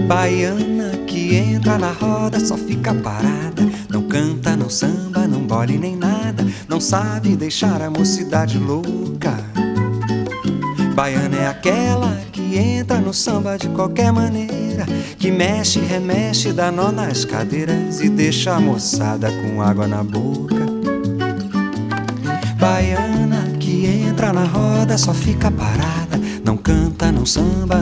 Baiana que entra na roda só fica parada, não canta, não samba, não bole nem nada, não sabe deixar a mocidade louca. Baiana é aquela que entra no samba de qualquer maneira, que mexe, remexe, dá nó nas cadeiras e deixa a moçada com água na boca. Baiana que entra na roda só fica parada, não canta, não samba,